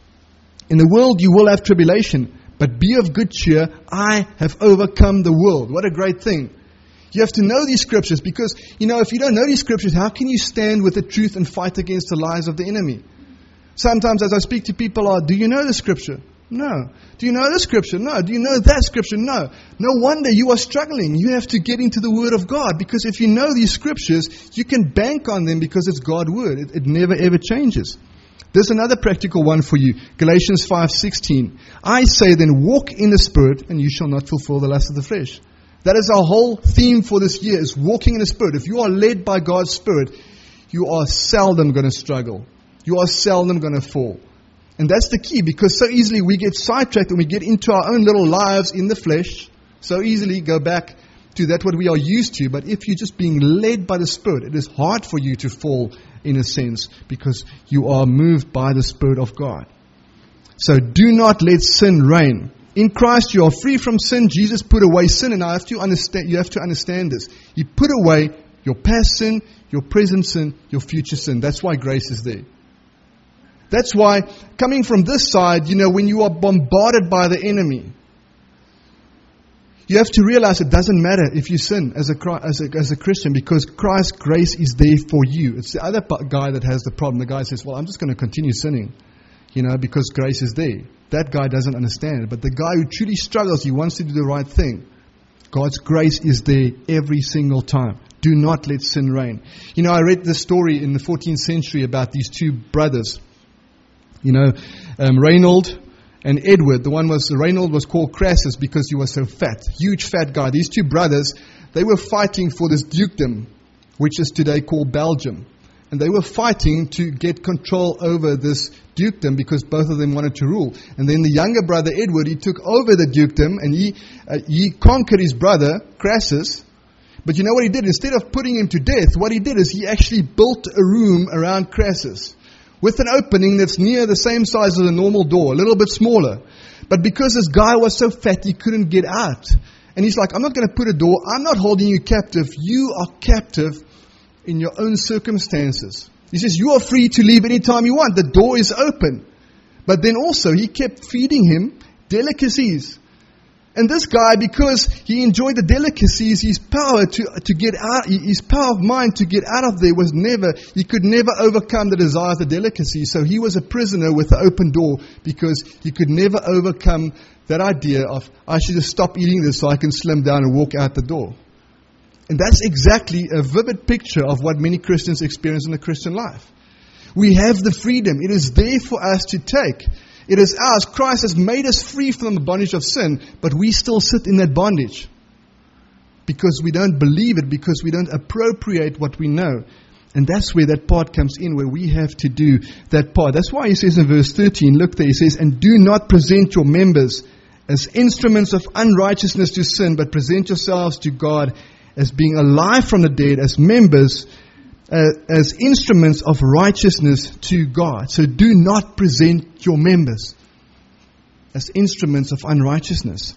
In the world you will have tribulation, but be of good cheer, I have overcome the world. What a great thing. You have to know these scriptures because, you know, if you don't know these scriptures, how can you stand with the truth and fight against the lies of the enemy? Sometimes as I speak to people, are, do you know the scripture? No. Do you know the scripture? No. Do you know that scripture? No. No wonder you are struggling. You have to get into the Word of God because if you know these scriptures, you can bank on them because it's God's Word. It, it never ever changes. There's another practical one for you. Galatians five sixteen. I say then, walk in the Spirit and you shall not fulfill the lust of the flesh. That is our whole theme for this year, is walking in the Spirit. If you are led by God's Spirit, you are seldom going to struggle. You are seldom going to fall. And that's the key, because so easily we get sidetracked and we get into our own little lives in the flesh. So easily go back to that what we are used to. But if you're just being led by the Spirit, it is hard for you to fall in a sense, because you are moved by the Spirit of God. So do not let sin reign. In Christ you are free from sin. Jesus put away sin, and I have to understand, you have to understand this. He put away your past sin, your present sin, your future sin. That's why grace is there. That's why, coming from this side, you know, when you are bombarded by the enemy, you have to realize it doesn't matter if you sin as a, as a, as a Christian, because Christ's grace is there for you. It's the other guy that has the problem. The guy says, well, I'm just going to continue sinning, you know, because grace is there. That guy doesn't understand it. But the guy who truly struggles, he wants to do the right thing. God's grace is there every single time. Do not let sin reign. You know, I read this story in the fourteenth century about these two brothers. You know, um, Reynold and Edward. The one was, Reynold was called Crassus because he was so fat. Huge fat guy. These two brothers, they were fighting for this dukedom, which is today called Belgium. And they were fighting to get control over this dukedom because both of them wanted to rule. And then the younger brother, Edward, he took over the dukedom and he, uh, he conquered his brother, Crassus. But you know what he did? Instead of putting him to death, what he did is he actually built a room around Crassus, with an opening that's near the same size as a normal door, a little bit smaller. But because this guy was so fat, he couldn't get out. And he's like, I'm not going to put a door. I'm not holding you captive. You are captive in your own circumstances. He says, you are free to leave anytime you want. The door is open. But then also, he kept feeding him delicacies. And this guy, because he enjoyed the delicacies, his power to to get out, his power of mind to get out of there was never, he could never overcome the desire of the delicacies. So he was a prisoner with the open door, because he could never overcome that idea of, I should just stop eating this so I can slim down and walk out the door. And that's exactly a vivid picture of what many Christians experience in the Christian life. We have the freedom. It is there for us to take. It is ours. Christ has made us free from the bondage of sin, but we still sit in that bondage because we don't believe it, because we don't appropriate what we know. And that's where that part comes in, where we have to do that part. That's why he says in verse thirteen, look there, he says, and do not present your members as instruments of unrighteousness to sin, but present yourselves to God as being alive from the dead, as members Uh, as instruments of righteousness to God. So do not present your members as instruments of unrighteousness.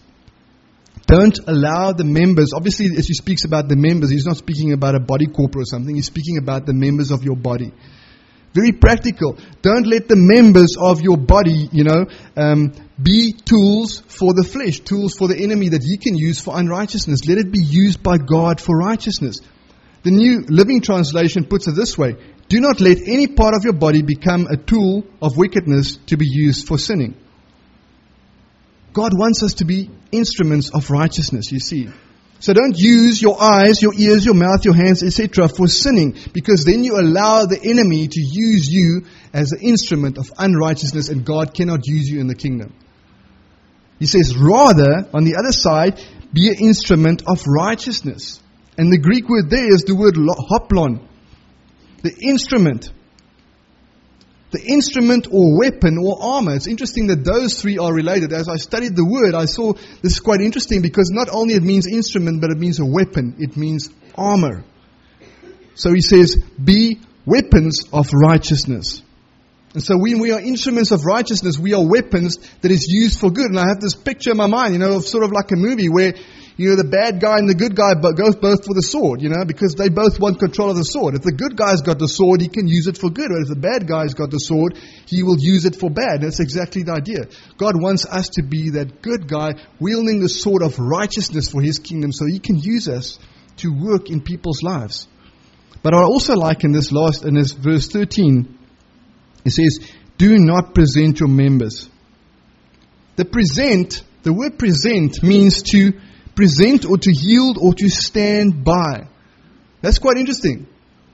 Don't allow the members, obviously as he speaks about the members, he's not speaking about a body corporate or something, he's speaking about the members of your body. Very practical. Don't let the members of your body, you know, um, be tools for the flesh, tools for the enemy that he can use for unrighteousness. Let it be used by God for righteousness. The New Living Translation puts it this way: do not let any part of your body become a tool of wickedness to be used for sinning. God wants us to be instruments of righteousness, you see. So don't use your eyes, your ears, your mouth, your hands, et cetera for sinning, because then you allow the enemy to use you as an instrument of unrighteousness, and God cannot use you in the kingdom. He says, rather, on the other side, be an instrument of righteousness. And the Greek word there is the word hoplon, the instrument. The instrument or weapon or armor. It's interesting that those three are related. As I studied the word, I saw this is quite interesting, because not only it means instrument, but it means a weapon. It means armor. So he says, be weapons of righteousness. And so when we are instruments of righteousness, we are weapons that is used for good. And I have this picture in my mind, you know, of sort of like a movie where, you know, the bad guy and the good guy goes both for the sword, you know, because they both want control of the sword. If the good guy's got the sword, he can use it for good. But if the bad guy's got the sword, he will use it for bad. That's exactly the idea. God wants us to be that good guy wielding the sword of righteousness for his kingdom, so he can use us to work in people's lives. But I also like in this last, in this verse thirteen, it says, do not present your members. The present, the word present means to present or to yield or to stand by. That's quite interesting.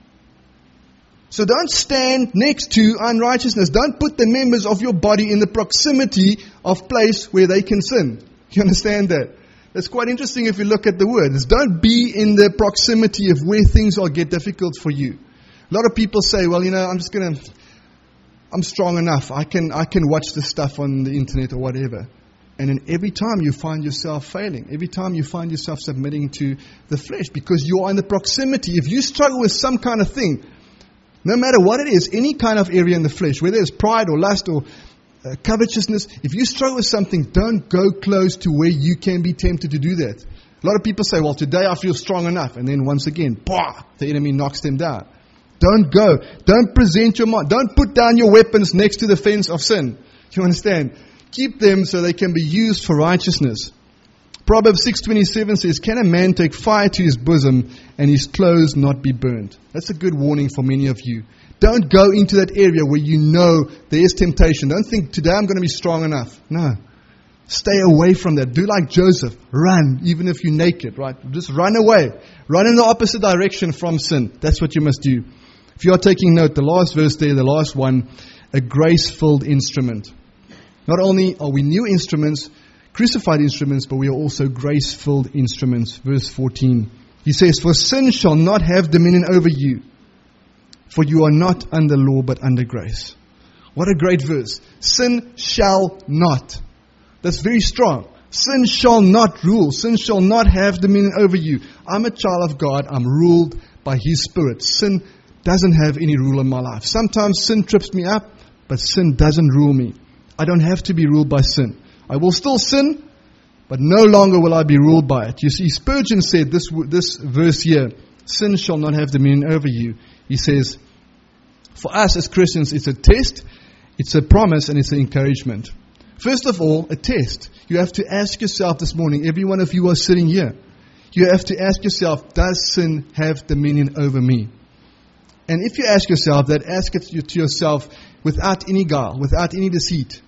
So don't stand next to unrighteousness. Don't put the members of your body in the proximity of place where they can sin. You understand that? That's quite interesting if you look at the word. It's don't be in the proximity of where things will get difficult for you. A lot of people say, well, you know, I'm just going to I'm strong enough. I can I can watch this stuff on the internet or whatever. And then every time you find yourself failing, every time you find yourself submitting to the flesh, because you are in the proximity. If you struggle with some kind of thing, no matter what it is, any kind of area in the flesh, whether it's pride or lust or uh, covetousness, if you struggle with something, don't go close to where you can be tempted to do that. A lot of people say, well, today I feel strong enough. And then once again, bah, the enemy knocks them down. Don't go. Don't present your mind. Don't put down your weapons next to the fence of sin. You understand? Keep them so they can be used for righteousness. Proverbs six twenty-seven says, can a man take fire to his bosom and his clothes not be burned? That's a good warning for many of you. Don't go into that area where you know there is temptation. Don't think, today I'm going to be strong enough. No. Stay away from that. Do like Joseph. Run, even if you're naked, right? Just run away. Run in the opposite direction from sin. That's what you must do. If you are taking note, the last verse there, the last one, a grace-filled instrument. Not only are we new instruments, crucified instruments, but we are also grace-filled instruments. Verse fourteen. He says, for sin shall not have dominion over you, for you are not under law, but under grace. What a great verse. Sin shall not. That's very strong. Sin shall not rule. Sin shall not have dominion over you. I'm a child of God. I'm ruled by His Spirit. Sin doesn't have any rule in my life. Sometimes sin trips me up, but sin doesn't rule me. I don't have to be ruled by sin. I will still sin, but no longer will I be ruled by it. You see, Spurgeon said this, this verse here, sin shall not have dominion over you. He says, for us as Christians, it's a test, it's a promise, and it's an encouragement. First of all, a test. You have to ask yourself this morning, every one of you are sitting here, you have to ask yourself, does sin have dominion over me? And if you ask yourself that, ask it to yourself without any guile, without any deceit.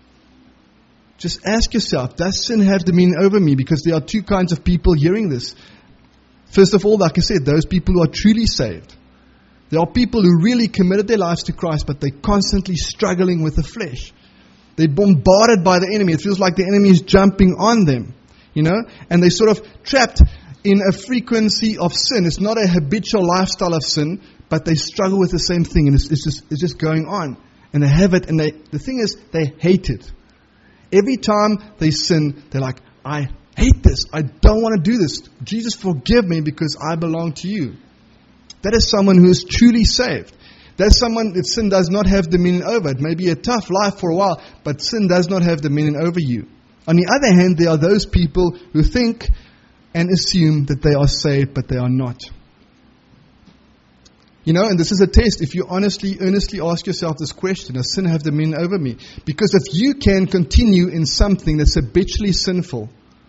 Just ask yourself, does sin have dominion over me? Because there are two kinds of people hearing this. First of all, like I said, those people who are truly saved. There are people who really committed their lives to Christ, but they're constantly struggling with the flesh. They're bombarded by the enemy. It feels like the enemy is jumping on them, you know, and they're sort of trapped in a frequency of sin. It's not a habitual lifestyle of sin, but they struggle with the same thing, and it's, it's just it's just going on. And they have it, and they the thing is, they hate it. Every time they sin, they're like, I hate this. I don't want to do this. Jesus, forgive me because I belong to you. That is someone who is truly saved. That's someone that sin does not have dominion over. It may be a tough life for a while, but sin does not have dominion over you. On the other hand, there are those people who think and assume that they are saved, but they are not. You know, and this is a test. If you honestly, earnestly ask yourself this question, does sin have dominion over me? Because if you can continue in something that's habitually sinful,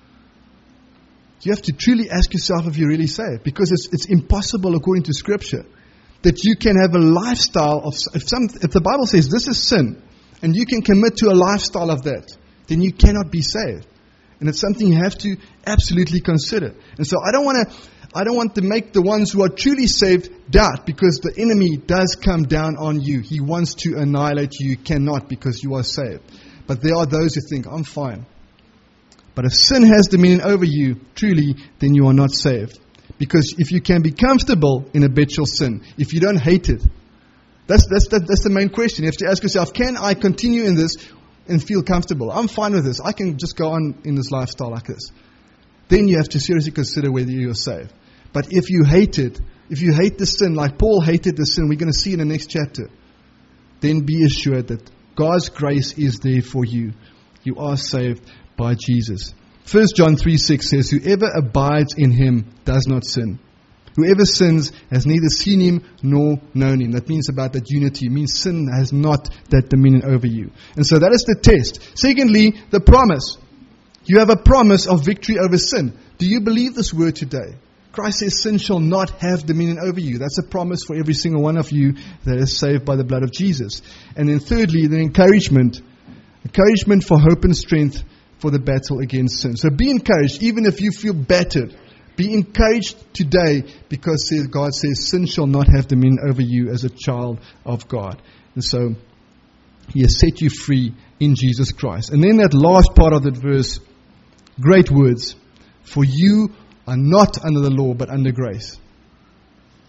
you have to truly ask yourself if you're really saved. Because it's, it's impossible according to Scripture that you can have a lifestyle of, if, some, if the Bible says this is sin, and you can commit to a lifestyle of that, then you cannot be saved. And it's something you have to absolutely consider. And so I don't want to I don't want to make the ones who are truly saved doubt, because the enemy does come down on you. He wants to annihilate you. You cannot, because you are saved. But there are those who think, I'm fine. But if sin has dominion over you, truly, then you are not saved. Because if you can be comfortable in habitual sin, if you don't hate it, that's, that's, that, that's the main question. You have to ask yourself, can I continue in this and feel comfortable? I'm fine with this. I can just go on in this lifestyle like this. Then you have to seriously consider whether you're saved. But if you hate it, if you hate the sin, like Paul hated the sin, we're going to see in the next chapter, then be assured that God's grace is there for you. You are saved by Jesus. First John three six says, whoever abides in Him does not sin. Whoever sins has neither seen Him nor known Him. That means about that unity. It means sin has not that dominion over you. And so that is the test. Secondly, the promise. You have a promise of victory over sin. Do you believe this word today? Christ says sin shall not have dominion over you. That's a promise for every single one of you that is saved by the blood of Jesus. And then thirdly, the encouragement. Encouragement for hope and strength for the battle against sin. So be encouraged, even if you feel battered. Be encouraged today, because God says sin shall not have dominion over you as a child of God. And so He has set you free in Jesus Christ. And then that last part of that verse, great words. For you are not under the law, but under grace.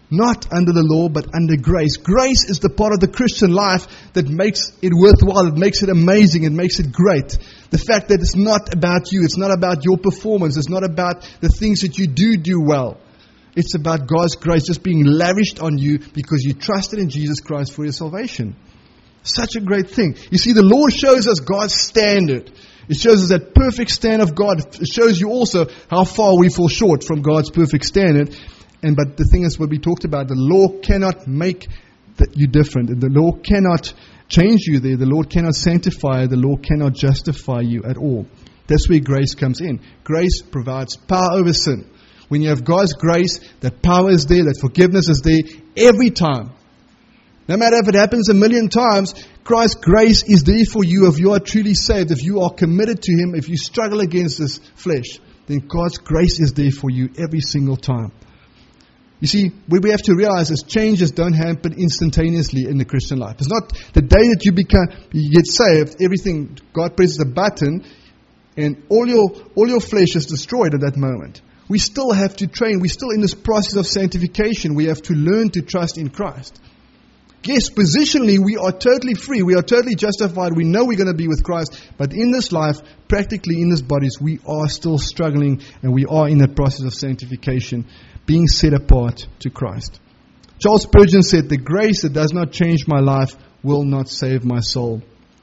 Not under the law, but under grace. Grace is the part of the Christian life that makes it worthwhile, it makes it amazing, it makes it great. The fact that it's not about you, it's not about your performance, it's not about the things that you do do well. It's about God's grace just being lavished on you because you trusted in Jesus Christ for your salvation. Such a great thing. You see, the law shows us God's standard. It shows us that perfect standard of God. It shows you also how far we fall short from God's perfect standard. And but the thing is, what we talked about, the law cannot make that you different. And the law cannot change you there. The Lord cannot sanctify. The law cannot justify you at all. That's where grace comes in. Grace provides power over sin. When you have God's grace, that power is there, that forgiveness is there every time. No matter if it happens a million times, Christ's grace is there for you if you are truly saved, if you are committed to Him, if you struggle against this flesh, then God's grace is there for you every single time. You see, what we have to realize is changes don't happen instantaneously in the Christian life. It's not the day that you become, you get saved, everything, God presses a button and all your, all your flesh is destroyed at that moment. We still have to train. We're still in this process of sanctification. We have to learn to trust in Christ. Yes, positionally, we are totally free. We are totally justified. We know we're going to be with Christ. But in this life, practically in this bodies, we are still struggling and we are in that process of sanctification, being set apart to Christ. Charles Spurgeon said, "The grace that does not change my life will not save my soul."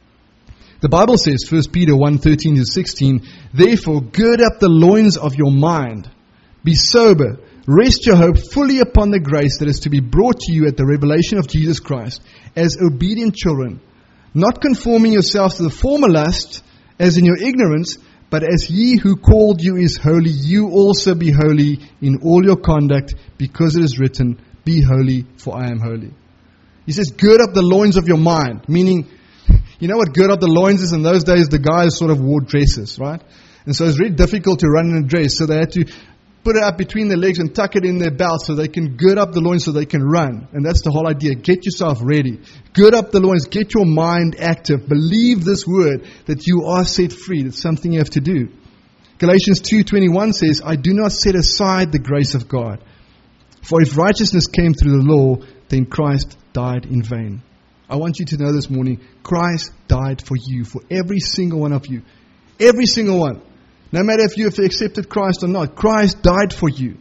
The Bible says, First Peter one, thirteen to sixteen, "Therefore gird up the loins of your mind. Be sober. Rest your hope fully upon the grace that is to be brought to you at the revelation of Jesus Christ, as obedient children, not conforming yourselves to the former lust, as in your ignorance, but as He who called you is holy, you also be holy in all your conduct, because it is written, Be holy, for I am holy." He says, gird up the loins of your mind, meaning, you know what gird up the loins is? In those days, the guys sort of wore dresses, right? And so it's really difficult to run in a dress, so they had to put it up between their legs and tuck it in their belt so they can gird up the loins so they can run. And that's the whole idea. Get yourself ready. Gird up the loins. Get your mind active. Believe this word that you are set free. That's something you have to do. Galatians two twenty-one says, "I do not set aside the grace of God. For if righteousness came through the law, then Christ died in vain." I want you to know this morning, Christ died for you, for every single one of you. Every single one. No matter if you have accepted Christ or not, Christ died for you.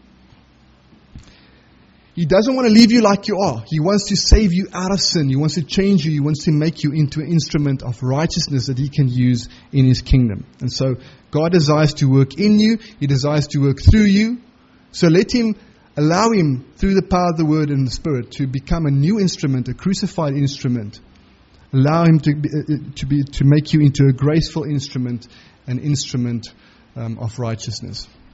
He doesn't want to leave you like you are. He wants to save you out of sin. He wants to change you. He wants to make you into an instrument of righteousness that He can use in His kingdom. And so God desires to work in you. He desires to work through you. So let Him, allow Him, through the power of the Word and the Spirit, to become a new instrument, a crucified instrument. Allow Him to be, to be, to make you into a graceful instrument, an instrument Um, of righteousness.